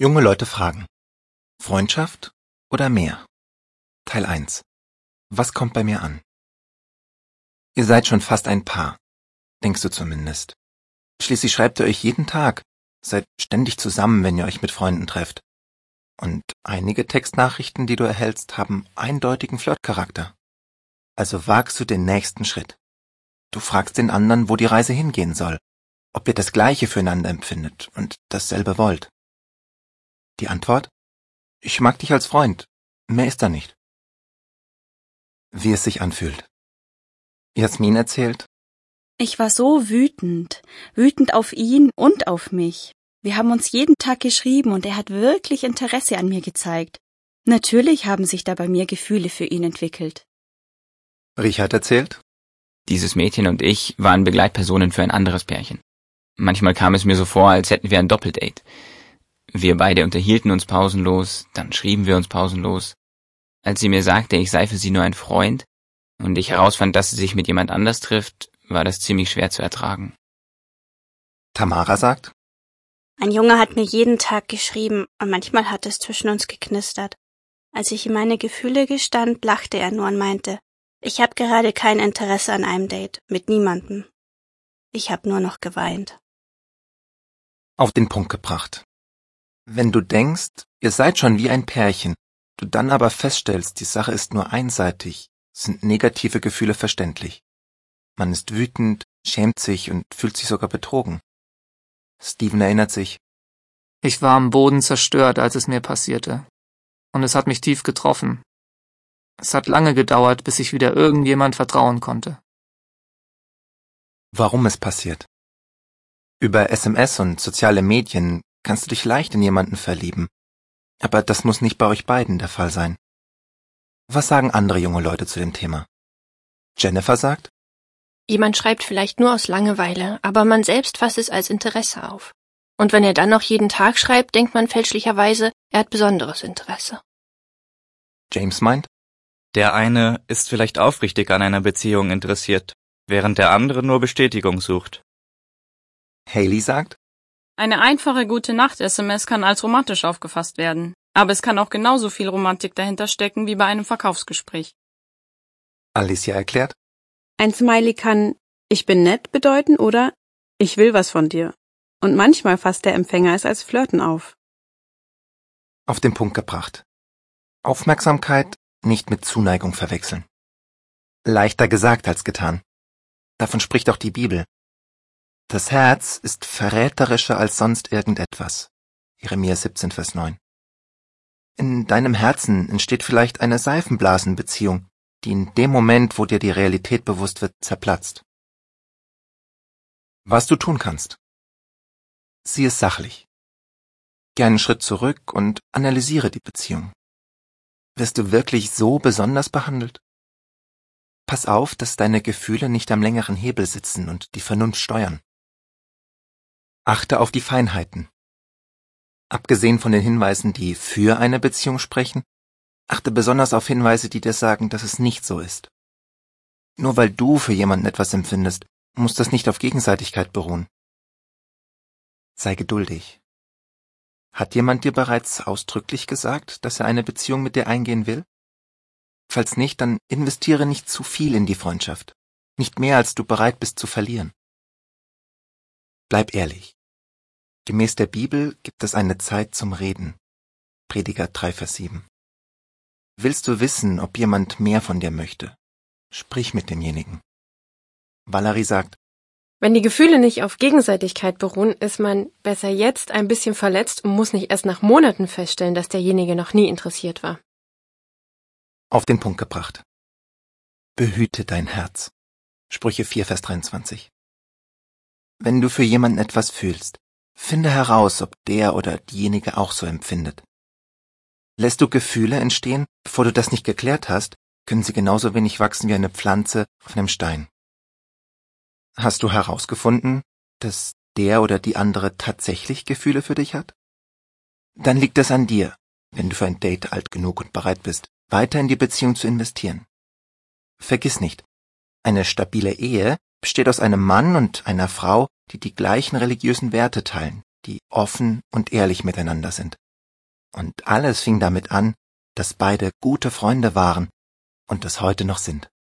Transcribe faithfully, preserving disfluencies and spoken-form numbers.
Junge Leute fragen. Freundschaft oder mehr? Teil eins. Was kommt bei mir an? Ihr seid schon fast ein Paar. Denkst du zumindest. Schließlich schreibt ihr euch jeden Tag, seid ständig zusammen, wenn ihr euch mit Freunden trefft. Und einige Textnachrichten, die du erhältst, haben eindeutigen Flirtcharakter. Also wagst du den nächsten Schritt. Du fragst den anderen, wo die Reise hingehen soll, ob ihr das Gleiche füreinander empfindet und dasselbe wollt. Die Antwort? Ich mag dich als Freund, mehr ist da nicht. Wie es sich anfühlt. Jasmin erzählt: Ich war so wütend, wütend auf ihn und auf mich. Wir haben uns jeden Tag geschrieben und er hat wirklich Interesse an mir gezeigt. Natürlich haben sich da bei mir Gefühle für ihn entwickelt. Richard erzählt: Dieses Mädchen und ich waren Begleitpersonen für ein anderes Pärchen. Manchmal kam es mir so vor, als hätten wir ein Doppeldate. Wir beide unterhielten uns pausenlos, dann schrieben wir uns pausenlos. Als sie mir sagte, ich sei für sie nur ein Freund und ich herausfand, dass sie sich mit jemand anders trifft, war das ziemlich schwer zu ertragen. Tamara sagt: Ein Junge hat mir jeden Tag geschrieben und manchmal hat es zwischen uns geknistert. Als ich ihm meine Gefühle gestand, lachte er nur und meinte, ich habe gerade kein Interesse an einem Date, mit niemandem. Ich habe nur noch geweint. Auf den Punkt gebracht. Wenn du denkst, ihr seid schon wie ein Pärchen, du dann aber feststellst, die Sache ist nur einseitig, sind negative Gefühle verständlich. Man ist wütend, schämt sich und fühlt sich sogar betrogen. Steven erinnert sich: Ich war am Boden zerstört, als es mir passierte. Und es hat mich tief getroffen. Es hat lange gedauert, bis ich wieder irgendjemand vertrauen konnte. Warum es passiert? Über S M S und soziale Medien kannst du dich leicht in jemanden verlieben. Aber das muss nicht bei euch beiden der Fall sein. Was sagen andere junge Leute zu dem Thema? Jennifer sagt: Jemand schreibt vielleicht nur aus Langeweile, aber man selbst fasst es als Interesse auf. Und wenn er dann noch jeden Tag schreibt, denkt man fälschlicherweise, er hat besonderes Interesse. James meint: Der eine ist vielleicht aufrichtig an einer Beziehung interessiert, während der andere nur Bestätigung sucht. Haley sagt: Eine einfache Gute-Nacht-S M S kann als romantisch aufgefasst werden, aber es kann auch genauso viel Romantik dahinter stecken wie bei einem Verkaufsgespräch. Alicia erklärt: Ein Smiley kann „Ich bin nett“ bedeuten oder „Ich will was von dir“. Und manchmal fasst der Empfänger es als Flirten auf. Auf den Punkt gebracht. Aufmerksamkeit nicht mit Zuneigung verwechseln. Leichter gesagt als getan. Davon spricht auch die Bibel. Das Herz ist verräterischer als sonst irgendetwas. Jeremia siebzehn, Vers neun. In deinem Herzen entsteht vielleicht eine Seifenblasenbeziehung, die in dem Moment, wo dir die Realität bewusst wird, zerplatzt. Was du tun kannst. Sieh es sachlich. Geh einen Schritt zurück und analysiere die Beziehung. Wirst du wirklich so besonders behandelt? Pass auf, dass deine Gefühle nicht am längeren Hebel sitzen und die Vernunft steuern. Achte auf die Feinheiten. Abgesehen von den Hinweisen, die für eine Beziehung sprechen, achte besonders auf Hinweise, die dir sagen, dass es nicht so ist. Nur weil du für jemanden etwas empfindest, muss das nicht auf Gegenseitigkeit beruhen. Sei geduldig. Hat jemand dir bereits ausdrücklich gesagt, dass er eine Beziehung mit dir eingehen will? Falls nicht, dann investiere nicht zu viel in die Freundschaft. Nicht mehr, als du bereit bist zu verlieren. Bleib ehrlich. Gemäß der Bibel gibt es eine Zeit zum Reden. Prediger drei, Vers sieben. Willst du wissen, ob jemand mehr von dir möchte? Sprich mit demjenigen. Valerie sagt: Wenn die Gefühle nicht auf Gegenseitigkeit beruhen, ist man besser jetzt ein bisschen verletzt und muss nicht erst nach Monaten feststellen, dass derjenige noch nie interessiert war. Auf den Punkt gebracht. Behüte dein Herz. Sprüche vier, Vers dreiundzwanzig. Wenn du für jemanden etwas fühlst, finde heraus, ob der oder diejenige auch so empfindet. Lässt du Gefühle entstehen, bevor du das nicht geklärt hast, können sie genauso wenig wachsen wie eine Pflanze auf einem Stein. Hast du herausgefunden, dass der oder die andere tatsächlich Gefühle für dich hat? Dann liegt es an dir, wenn du für ein Date alt genug und bereit bist, weiter in die Beziehung zu investieren. Vergiss nicht, eine stabile Ehe besteht aus einem Mann und einer Frau, die die gleichen religiösen Werte teilen, die offen und ehrlich miteinander sind. Und alles fing damit an, dass beide gute Freunde waren und es heute noch sind.